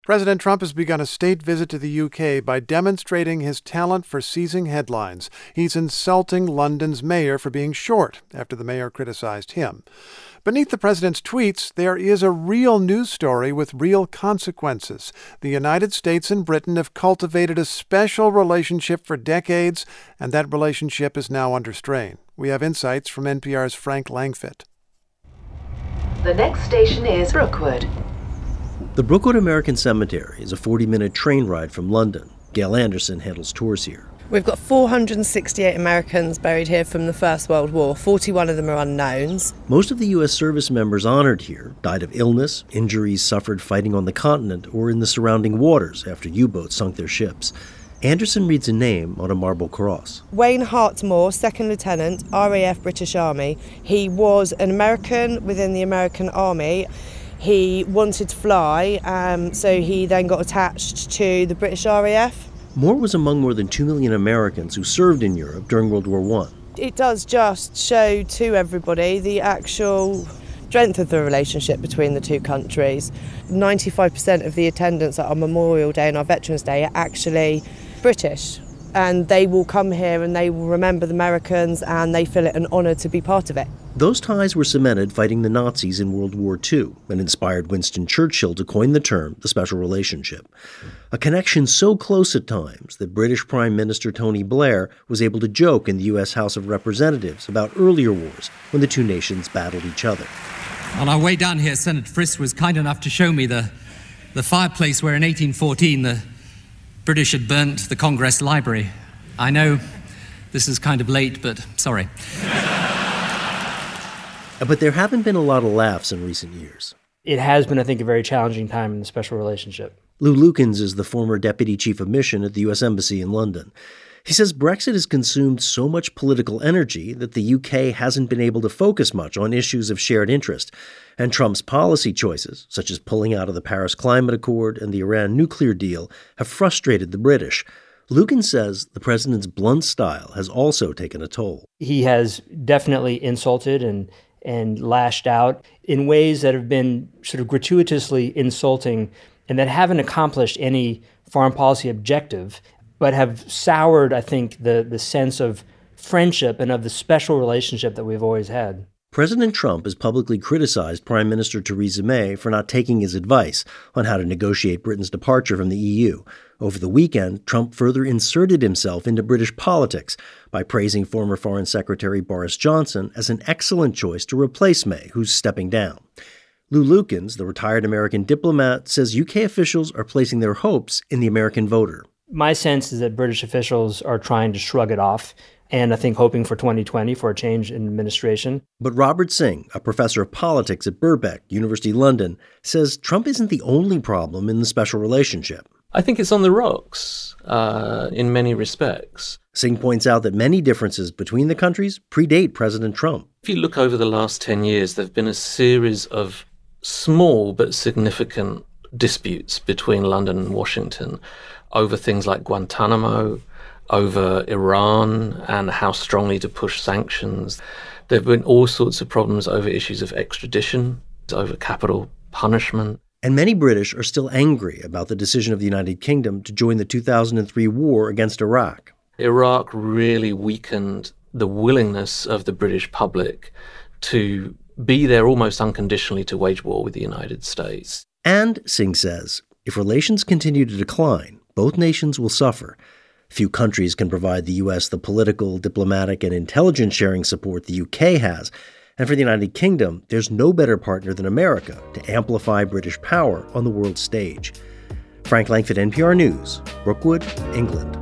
President Trump has begun a state visit to the UK by demonstrating his talent for seizing headlines. He's insulting London's mayor for being short after the mayor criticized him. Beneath the president's tweets, there is a real news story with real consequences. The United States and Britain have cultivated a special relationship for decades, and that relationship is now under strain. We have insights from NPR's Frank Langfitt. The next station is Brookwood. The Brookwood American Cemetery is a 40-minute train ride from London. Gail Anderson handles tours here. We've got 468 Americans buried here from the First World War. 41 of them are unknowns. Most of the U.S. service members honored here died of illness, injuries suffered fighting on the continent, or in the surrounding waters after U-boats sunk their ships. Anderson reads a name on a marble cross. Wayne Hartmore, 2nd Lieutenant, RAF British Army. He was an American within the American Army. He wanted to fly, so he then got attached to the British RAF. Moore was among more than 2 million Americans who served in Europe during World War I. It does just show to everybody the actual strength of the relationship between the two countries. 95% of the attendants at our Memorial Day and our Veterans Day are actually British, and they will come here and they will remember the Americans, and they feel it an honour to be part of it. Those ties were cemented fighting the Nazis in World War II and inspired Winston Churchill to coin the term the special relationship. A connection so close at times that British Prime Minister Tony Blair was able to joke in the U.S. House of Representatives about earlier wars when the two nations battled each other. On our way down here, Senator Frist was kind enough to show me the fireplace where in 1814 the British had burnt the Congress Library. I know this is kind of late, but sorry. But there haven't been a lot of laughs in recent years. It has been, I think, a very challenging time in the special relationship. Lou Lukens is the former deputy chief of mission at the U.S. Embassy in London. He says Brexit has consumed so much political energy that the UK hasn't been able to focus much on issues of shared interest. And Trump's policy choices, such as pulling out of the Paris Climate Accord and the Iran nuclear deal, have frustrated the British. Lukens says the president's blunt style has also taken a toll. He has definitely insulted and lashed out in ways that have been sort of gratuitously insulting and that haven't accomplished any foreign policy objective, but have soured, I think, the sense of friendship and of the special relationship that we've always had. President Trump has publicly criticized Prime Minister Theresa May for not taking his advice on how to negotiate Britain's departure from the EU. Over the weekend, Trump further inserted himself into British politics by praising former Foreign Secretary Boris Johnson as an excellent choice to replace May, who's stepping down. Lou Lukens, the retired American diplomat, says UK officials are placing their hopes in the American voter. My sense is that British officials are trying to shrug it off, and I think hoping for 2020 for a change in administration. But Robert Singh, a professor of politics at Birkbeck, University London, says Trump isn't the only problem in the special relationship. I think it's on the rocks in many respects. Singh points out that many differences between the countries predate President Trump. If you look over the last 10 years, there have been a series of small but significant disputes between London and Washington over things like Guantanamo, over Iran and how strongly to push sanctions. There have been all sorts of problems over issues of extradition, over capital punishment. And many British are still angry about the decision of the United Kingdom to join the 2003 war against Iraq. Iraq really weakened the willingness of the British public to be there almost unconditionally to wage war with the United States. And, Singh says, if relations continue to decline, both nations will suffer. Few countries can provide the U.S. the political, diplomatic, and intelligence-sharing support the UK has. And for the United Kingdom, there's no better partner than America to amplify British power on the world stage. Frank Langfitt, NPR News, Brookwood, England.